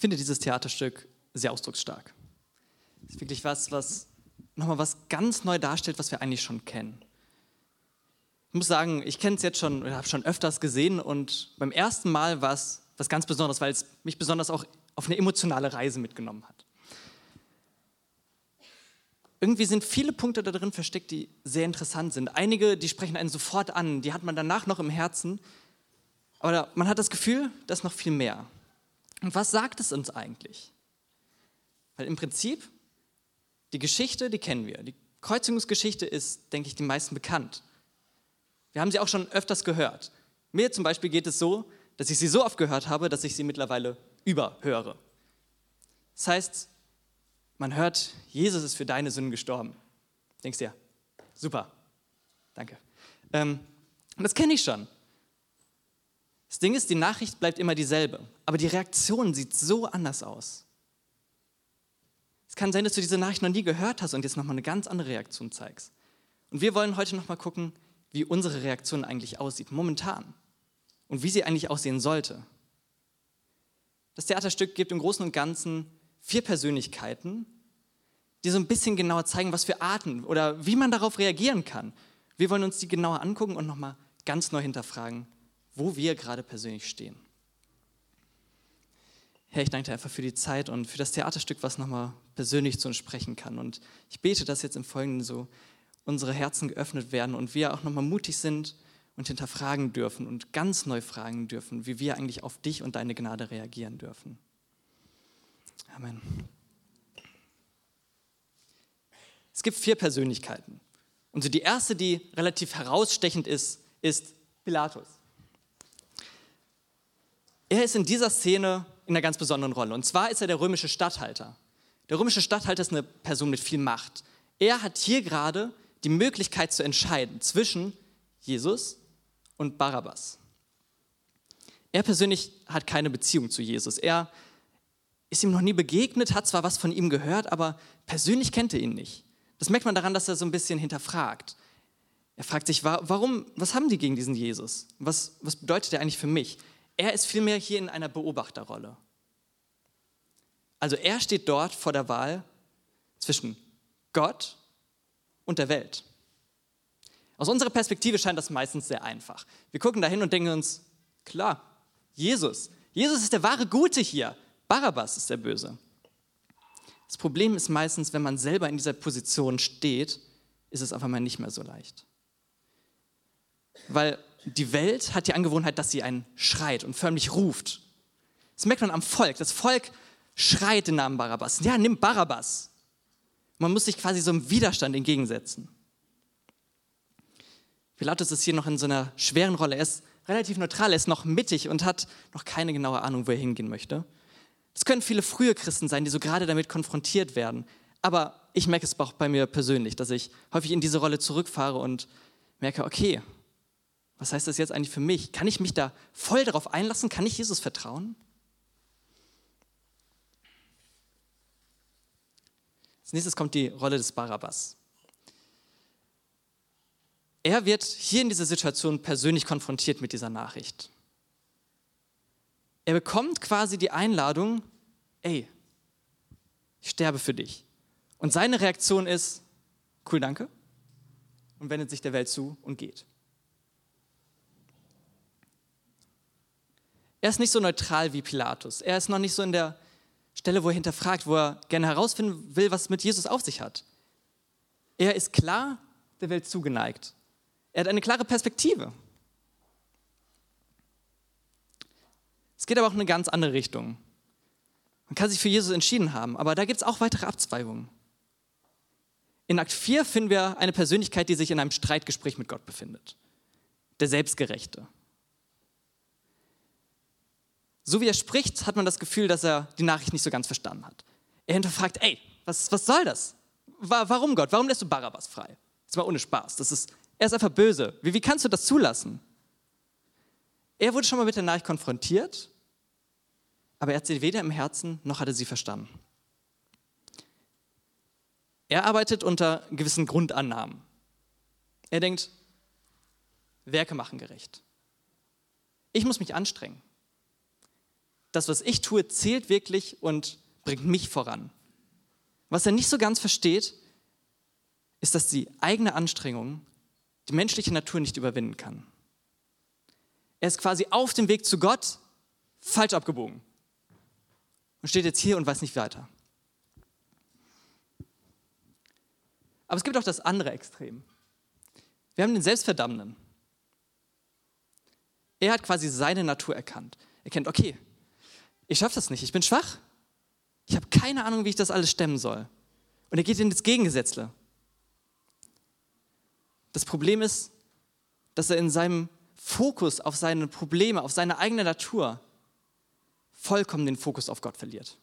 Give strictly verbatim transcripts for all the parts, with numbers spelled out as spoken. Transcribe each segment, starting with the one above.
finde dieses Theaterstück sehr ausdrucksstark. Es ist wirklich was, was nochmal was ganz neu darstellt, was wir eigentlich schon kennen. Ich muss sagen, ich kenne es jetzt schon, oder habe schon öfters gesehen und beim ersten Mal war es was ganz Besonderes, weil es mich besonders auch auf eine emotionale Reise mitgenommen hat. Irgendwie sind viele Punkte da drin versteckt, die sehr interessant sind. Einige, die sprechen einen sofort an, die hat man danach noch im Herzen, aber man hat das Gefühl, da ist noch viel mehr. Und was sagt es uns eigentlich? Weil im Prinzip, die Geschichte, die kennen wir. Die Kreuzigungsgeschichte ist, denke ich, den meisten bekannt. Wir haben sie auch schon öfters gehört. Mir zum Beispiel geht es so, dass ich sie so oft gehört habe, dass ich sie mittlerweile überhöre. Das heißt, man hört, Jesus ist für deine Sünden gestorben. Denkst du ja, super, danke. Ähm, und das kenne ich schon. Das Ding ist, die Nachricht bleibt immer dieselbe, aber die Reaktion sieht so anders aus. Es kann sein, dass du diese Nachricht noch nie gehört hast und jetzt nochmal eine ganz andere Reaktion zeigst. Und wir wollen heute nochmal gucken, wie unsere Reaktion eigentlich aussieht, momentan. Und wie sie eigentlich aussehen sollte. Das Theaterstück gibt im Großen und Ganzen vier Persönlichkeiten, die so ein bisschen genauer zeigen, was für Arten oder wie man darauf reagieren kann. Wir wollen uns die genauer angucken und nochmal ganz neu hinterfragen, wo wir gerade persönlich stehen. Herr, ich danke dir einfach für die Zeit und für das Theaterstück, was nochmal persönlich zu uns sprechen kann. Und ich bete, dass jetzt im Folgenden so unsere Herzen geöffnet werden und wir auch nochmal mutig sind und hinterfragen dürfen und ganz neu fragen dürfen, wie wir eigentlich auf dich und deine Gnade reagieren dürfen. Amen. Es gibt vier Persönlichkeiten. Und so die erste, die relativ herausstechend ist, ist Pilatus. Er ist in dieser Szene in einer ganz besonderen Rolle. Und zwar ist er der römische Statthalter. Der römische Statthalter ist eine Person mit viel Macht. Er hat hier gerade die Möglichkeit zu entscheiden zwischen Jesus und Barabbas. Er persönlich hat keine Beziehung zu Jesus. Er ist ihm noch nie begegnet, hat zwar was von ihm gehört, aber persönlich kennt er ihn nicht. Das merkt man daran, dass er so ein bisschen hinterfragt. Er fragt sich, warum, was haben die gegen diesen Jesus? Was, was bedeutet er eigentlich für mich? Er ist vielmehr hier in einer Beobachterrolle. Also er steht dort vor der Wahl zwischen Gott und der Welt. Aus unserer Perspektive scheint das meistens sehr einfach. Wir gucken dahin und denken uns, klar, Jesus. Jesus ist der wahre Gute hier. Barabbas ist der Böse. Das Problem ist meistens, wenn man selber in dieser Position steht, ist es auf einmal nicht mehr so leicht. Weil die Welt hat die Angewohnheit, dass sie einen schreit und förmlich ruft. Das merkt man am Volk. Das Volk schreit den Namen Barabbas. Ja, nimm Barabbas. Man muss sich quasi so einem Widerstand entgegensetzen. Pilatus ist hier noch in so einer schweren Rolle. Er ist relativ neutral, er ist noch mittig und hat noch keine genaue Ahnung, wo er hingehen möchte. Das können viele frühe Christen sein, die so gerade damit konfrontiert werden. Aber ich merke es auch bei mir persönlich, dass ich häufig in diese Rolle zurückfahre und merke, okay, was heißt das jetzt eigentlich für mich? Kann ich mich da voll darauf einlassen? Kann ich Jesus vertrauen? Als nächstes kommt die Rolle des Barabbas. Er wird hier in dieser Situation persönlich konfrontiert mit dieser Nachricht. Er bekommt quasi die Einladung, ey, ich sterbe für dich. Und seine Reaktion ist, cool, danke, und wendet sich der Welt zu und geht. Er ist nicht so neutral wie Pilatus. Er ist noch nicht so in der Stelle, wo er hinterfragt, wo er gerne herausfinden will, was es mit Jesus auf sich hat. Er ist klar der Welt zugeneigt. Er hat eine klare Perspektive. Es geht aber auch in eine ganz andere Richtung. Man kann sich für Jesus entschieden haben, aber da gibt es auch weitere Abzweigungen. In Akt vier finden wir eine Persönlichkeit, die sich in einem Streitgespräch mit Gott befindet. Der Selbstgerechte. So wie er spricht, hat man das Gefühl, dass er die Nachricht nicht so ganz verstanden hat. Er hinterfragt, ey, was, was soll das? Warum Gott? Warum lässt du Barabbas frei? Das war ohne Spaß. Das ist, er ist einfach böse. Wie, wie kannst du das zulassen? Er wurde schon mal mit der Nachricht konfrontiert, aber er hat sie weder im Herzen, noch hat er sie verstanden. Er arbeitet unter gewissen Grundannahmen. Er denkt, Werke machen gerecht. Ich muss mich anstrengen. das, was ich tue, zählt wirklich und bringt mich voran. Was er nicht so ganz versteht, ist, dass die eigene Anstrengung die menschliche Natur nicht überwinden kann. Er ist quasi auf dem Weg zu Gott falsch abgebogen und steht jetzt hier und weiß nicht weiter. Aber es gibt auch das andere Extrem. Wir haben den Selbstverdammenden. Er hat quasi seine Natur erkannt. Er kennt, okay, ich schaffe das nicht, ich bin schwach. Ich habe keine Ahnung, wie ich das alles stemmen soll. Und er geht in das Gegengesetzle. Das Problem ist, dass er in seinem Fokus auf seine Probleme, auf seine eigene Natur vollkommen den Fokus auf Gott verliert.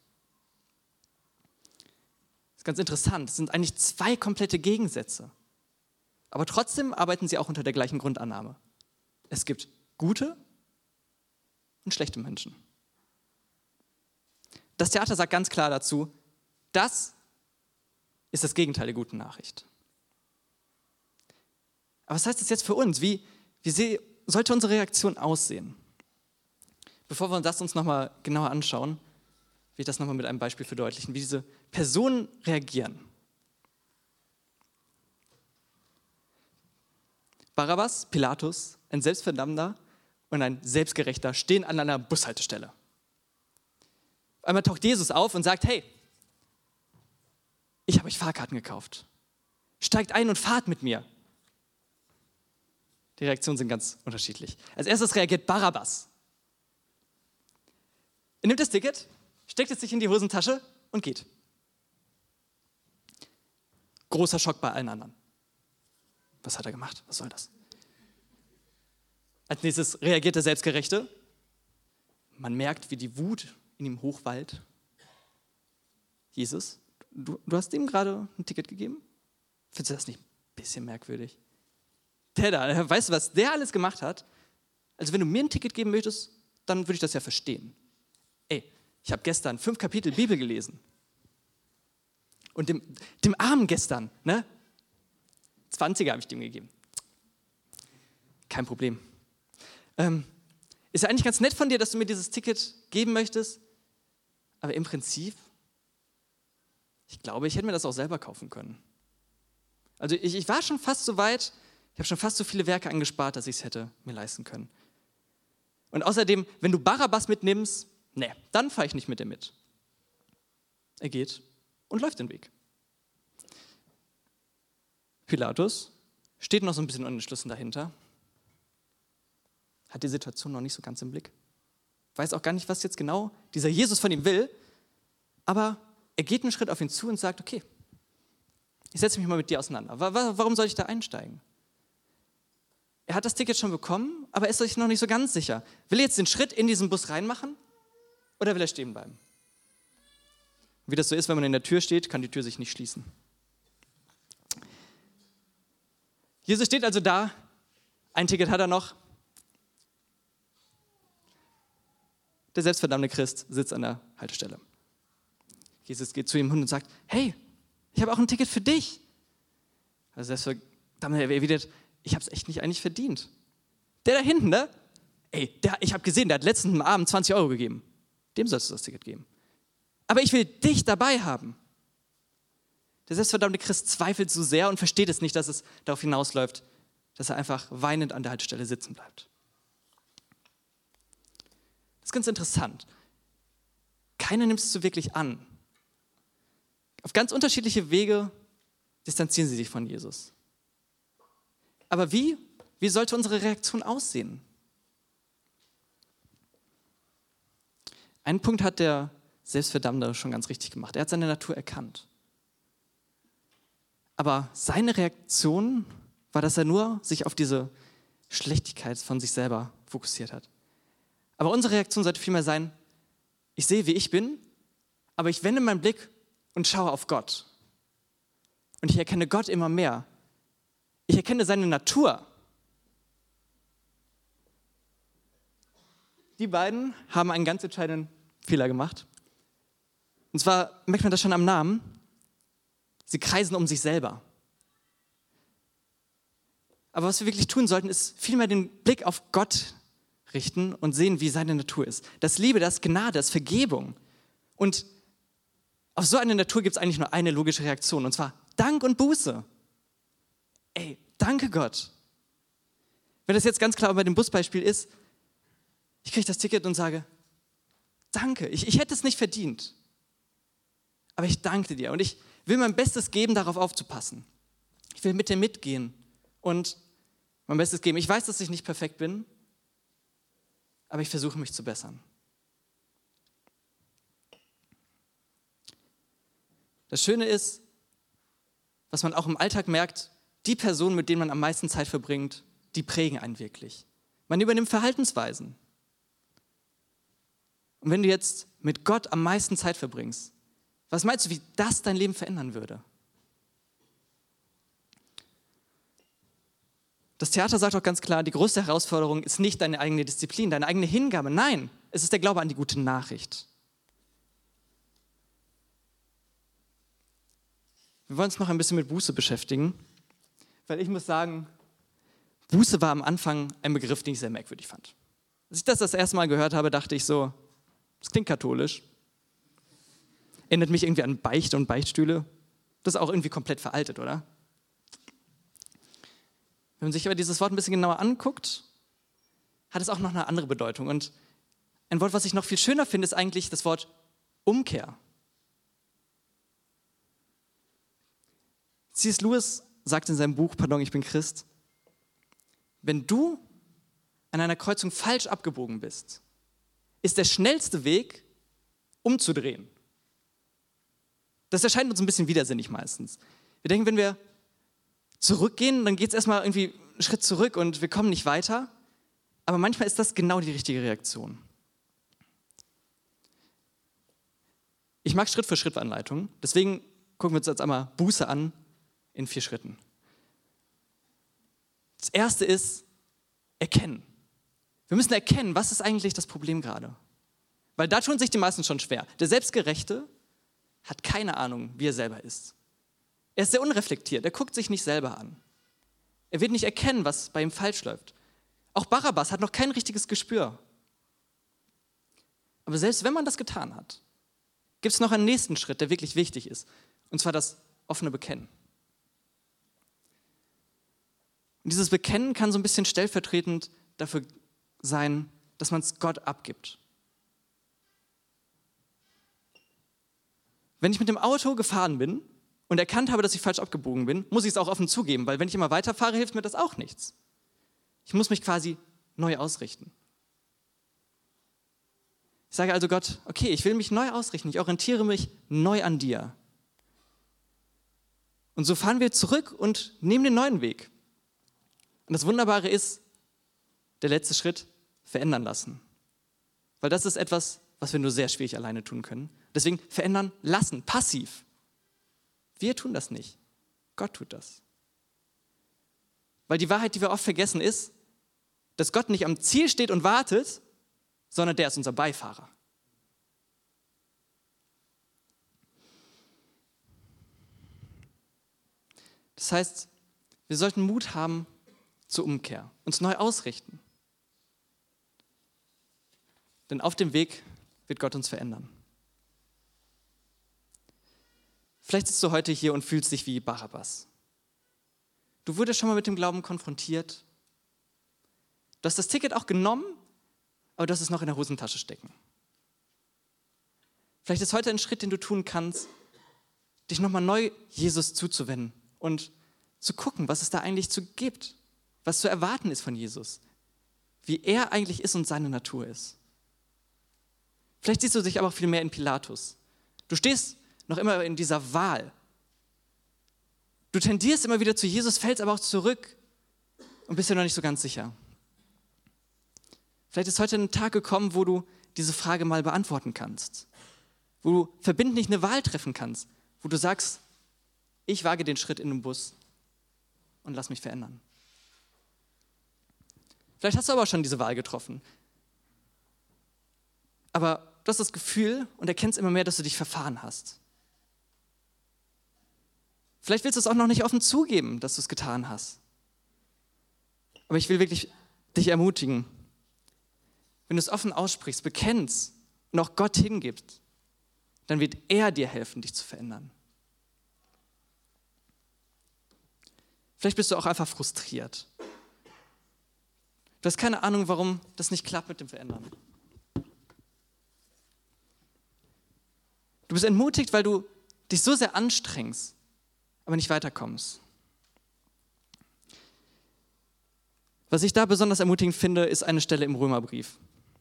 Das ist ganz interessant. Es sind eigentlich zwei komplette Gegensätze. Aber trotzdem arbeiten sie auch unter der gleichen Grundannahme. Es gibt gute und schlechte Menschen. Das Theater sagt ganz klar dazu, das ist das Gegenteil der guten Nachricht. Aber was heißt das jetzt für uns? Wie, wie sollte unsere Reaktion aussehen? Bevor wir das uns nochmal genauer anschauen, will ich das nochmal mit einem Beispiel verdeutlichen, wie diese Personen reagieren. Barabbas, Pilatus, ein Selbstverdammter und ein Selbstgerechter stehen an einer Bushaltestelle. Einmal taucht Jesus auf und sagt, hey, ich habe euch Fahrkarten gekauft. Steigt ein und fahrt mit mir. Die Reaktionen sind ganz unterschiedlich. Als erstes reagiert Barabbas. Er nimmt das Ticket, steckt es sich in die Hosentasche und geht. Großer Schock bei allen anderen. Was hat er gemacht? Was soll das? Als nächstes reagiert der Selbstgerechte. Man merkt, wie die Wut in ihm hochwallt. Jesus, du, du hast ihm gerade ein Ticket gegeben? Findest du das nicht ein bisschen merkwürdig? Der da, weißt du, was der alles gemacht hat? Also wenn du mir ein Ticket geben möchtest, dann würde ich das ja verstehen. Ey, ich habe gestern fünf Kapitel Bibel gelesen. Und dem, dem Armen gestern, ne? zwanziger habe ich dem gegeben. Kein Problem. Ähm, ist ja eigentlich ganz nett von dir, dass du mir dieses Ticket geben möchtest. Aber im Prinzip, ich glaube, ich hätte mir das auch selber kaufen können. Also ich, ich war schon fast so weit, ich habe schon fast so viele Werke angespart, dass ich es hätte mir leisten können. Und außerdem, wenn du Barabbas mitnimmst, ne, dann fahre ich nicht mit dir mit. Er geht und läuft den Weg. Pilatus steht noch so ein bisschen unentschlossen dahinter, hat die Situation noch nicht so ganz im Blick, weiß auch gar nicht, was jetzt genau dieser Jesus von ihm will, aber er geht einen Schritt auf ihn zu und sagt, okay, ich setze mich mal mit dir auseinander. Warum soll ich da einsteigen? Er hat das Ticket schon bekommen, aber er ist sich noch nicht so ganz sicher. Will er jetzt den Schritt in diesen Bus reinmachen oder will er stehen bleiben? Wie das so ist, wenn man in der Tür steht, kann die Tür sich nicht schließen. Jesus steht also da, ein Ticket hat er noch. Der selbstverdammte Christ sitzt an der Haltestelle. Jesus geht zu ihm hin und sagt, hey, ich habe auch ein Ticket für dich. Der selbstverdammte erwidert, ich habe es echt nicht eigentlich verdient. Der da hinten, ne? Ey, der, ich habe gesehen, der hat letzten Abend zwanzig Euro gegeben. Dem sollst du das Ticket geben. Aber ich will dich dabei haben. Der selbstverdammte Christ zweifelt so sehr und versteht es nicht, dass es darauf hinausläuft, dass er einfach weinend an der Haltestelle sitzen bleibt. Das ist ganz interessant. Keiner nimmt es so wirklich an. Auf ganz unterschiedliche Wege distanzieren sie sich von Jesus. Aber wie? Wie sollte unsere Reaktion aussehen? Einen Punkt hat der Selbstverdammte schon ganz richtig gemacht. Er hat seine Natur erkannt. Aber seine Reaktion war, dass er nur sich auf diese Schlechtigkeit von sich selber fokussiert hat. Aber unsere Reaktion sollte vielmehr sein, ich sehe, wie ich bin, aber ich wende meinen Blick und schaue auf Gott. Und ich erkenne Gott immer mehr. Ich erkenne seine Natur. Die beiden haben einen ganz entscheidenden Fehler gemacht. Und zwar merkt man das schon am Namen. Sie kreisen um sich selber. Aber was wir wirklich tun sollten, ist vielmehr den Blick auf Gott richten und sehen, wie seine Natur ist. Das Liebe, das Gnade, das Vergebung. Und auf so eine Natur gibt es eigentlich nur eine logische Reaktion, und zwar Dank und Buße. Ey, danke Gott. Wenn das jetzt ganz klar bei dem Busbeispiel ist, ich kriege das Ticket und sage, danke, ich, ich hätte es nicht verdient. Aber ich danke dir und ich will mein Bestes geben, darauf aufzupassen. Ich will mit dir mitgehen und mein Bestes geben. Ich weiß, dass ich nicht perfekt bin, aber ich versuche mich zu bessern. Das Schöne ist, was man auch im Alltag merkt, die Personen, mit denen man am meisten Zeit verbringt, die prägen einen wirklich. Man übernimmt Verhaltensweisen. Und wenn du jetzt mit Gott am meisten Zeit verbringst, was meinst du, wie das dein Leben verändern würde? Das Theater sagt auch ganz klar, die größte Herausforderung ist nicht deine eigene Disziplin, deine eigene Hingabe. Nein, es ist der Glaube an die gute Nachricht. Wir wollen uns noch ein bisschen mit Buße beschäftigen, weil ich muss sagen, Buße war am Anfang ein Begriff, den ich sehr merkwürdig fand. Als ich das das erste Mal gehört habe, dachte ich so, das klingt katholisch. Erinnert mich irgendwie an Beichte und Beichtstühle. Das ist auch irgendwie komplett veraltet, oder? Wenn man sich aber dieses Wort ein bisschen genauer anguckt, hat es auch noch eine andere Bedeutung. Und ein Wort, was ich noch viel schöner finde, ist eigentlich das Wort Umkehr. C S Lewis sagt in seinem Buch, Pardon, ich bin Christ, wenn du an einer Kreuzung falsch abgebogen bist, ist der schnellste Weg, umzudrehen. Das erscheint uns ein bisschen widersinnig meistens. Wir denken, wenn wir zurückgehen, dann geht es erstmal irgendwie einen Schritt zurück und wir kommen nicht weiter. Aber manchmal ist das genau die richtige Reaktion. Ich mag Schritt-für-Schritt-Anleitungen, deswegen gucken wir uns jetzt einmal Buße an in vier Schritten. Das erste ist erkennen. Wir müssen erkennen, was ist eigentlich das Problem gerade. Weil da tun sich die meisten schon schwer. Der Selbstgerechte hat keine Ahnung, wie er selber ist. Er ist sehr unreflektiert, er guckt sich nicht selber an. Er wird nicht erkennen, was bei ihm falsch läuft. Auch Barabbas hat noch kein richtiges Gespür. Aber selbst wenn man das getan hat, gibt es noch einen nächsten Schritt, der wirklich wichtig ist. Und zwar das offene Bekennen. Und dieses Bekennen kann so ein bisschen stellvertretend dafür sein, dass man es Gott abgibt. Wenn ich mit dem Auto gefahren bin und erkannt habe, dass ich falsch abgebogen bin, muss ich es auch offen zugeben, weil wenn ich immer weiterfahre, hilft mir das auch nichts. Ich muss mich quasi neu ausrichten. Ich sage also Gott, okay, ich will mich neu ausrichten, ich orientiere mich neu an dir. Und so fahren wir zurück und nehmen den neuen Weg. Und das Wunderbare ist, der letzte Schritt, verändern lassen. Weil das ist etwas, was wir nur sehr schwierig alleine tun können. Deswegen verändern lassen, passiv. Wir tun das nicht. Gott tut das. Weil die Wahrheit, die wir oft vergessen, ist, dass Gott nicht am Ziel steht und wartet, sondern der ist unser Beifahrer. Das heißt, wir sollten Mut haben zur Umkehr, uns neu ausrichten. Denn auf dem Weg wird Gott uns verändern. Vielleicht sitzt du heute hier und fühlst dich wie Barabbas. Du wurdest schon mal mit dem Glauben konfrontiert. Du hast das Ticket auch genommen, aber du hast es noch in der Hosentasche stecken. Vielleicht ist heute ein Schritt, den du tun kannst, dich nochmal neu Jesus zuzuwenden und zu gucken, was es da eigentlich zu gibt, was zu erwarten ist von Jesus, wie er eigentlich ist und seine Natur ist. Vielleicht siehst du dich aber auch viel mehr in Pilatus. Du stehst noch immer in dieser Wahl. Du tendierst immer wieder zu Jesus, fällst aber auch zurück und bist dir noch nicht so ganz sicher. Vielleicht ist heute ein Tag gekommen, wo du diese Frage mal beantworten kannst. Wo du verbindlich eine Wahl treffen kannst. Wo du sagst, ich wage den Schritt in den Bus und lass mich verändern. Vielleicht hast du aber schon diese Wahl getroffen. Aber du hast das Gefühl und erkennst immer mehr, dass du dich verfahren hast. Vielleicht willst du es auch noch nicht offen zugeben, dass du es getan hast. Aber ich will wirklich dich ermutigen. wenn du es offen aussprichst, bekennst und auch Gott hingibst, dann wird er dir helfen, dich zu verändern. Vielleicht bist du auch einfach frustriert. Du hast keine Ahnung, warum das nicht klappt mit dem Verändern. Du bist entmutigt, weil du dich so sehr anstrengst, aber nicht weiterkommst. Was ich da besonders ermutigend finde, ist eine Stelle im Römerbrief.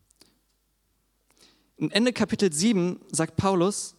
In Ende Kapitel sieben sagt Paulus: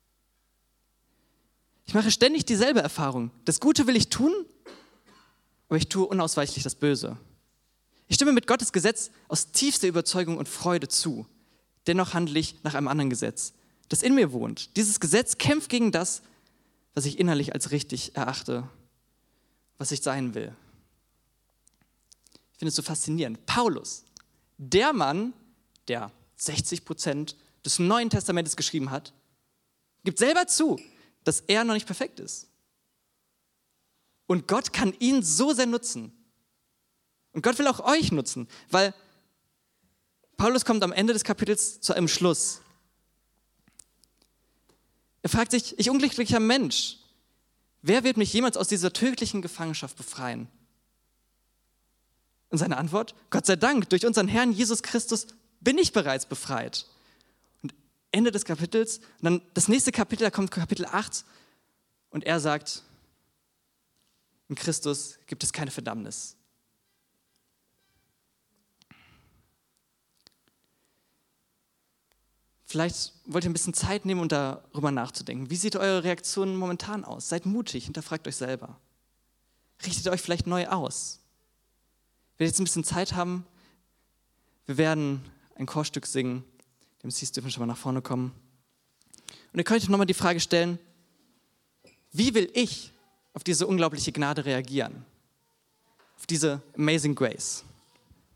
Ich mache ständig dieselbe Erfahrung. Das Gute will ich tun, aber ich tue unausweichlich das Böse. Ich stimme mit Gottes Gesetz aus tiefster Überzeugung und Freude zu. Dennoch handle ich nach einem anderen Gesetz, das in mir wohnt. Dieses Gesetz kämpft gegen das, was ich innerlich als richtig erachte, was ich sein will. Ich finde es so faszinierend. Paulus, der Mann, der sechzig Prozent des Neuen Testamentes geschrieben hat, gibt selber zu, dass er noch nicht perfekt ist. Und Gott kann ihn so sehr nutzen. Und Gott will auch euch nutzen, weil Paulus kommt am Ende des Kapitels zu einem Schluss. Er fragt sich: Ich unglücklicher Mensch, wer wird mich jemals aus dieser tödlichen Gefangenschaft befreien? Und seine Antwort: Gott sei Dank, durch unseren Herrn Jesus Christus bin ich bereits befreit. Und Ende des Kapitels, und dann das nächste Kapitel, da kommt Kapitel acht, und er sagt: In Christus gibt es keine Verdammnis. Vielleicht wollt ihr ein bisschen Zeit nehmen, um darüber nachzudenken. Wie sieht eure Reaktion momentan aus? Seid mutig, hinterfragt euch selber. Richtet euch vielleicht neu aus. Wir werden jetzt ein bisschen Zeit haben. Wir werden ein Chorstück singen. Die M Cs dürfen schon mal nach vorne kommen. Und ihr könnt euch nochmal die Frage stellen: Wie will ich auf diese unglaubliche Gnade reagieren? Auf diese Amazing Grace?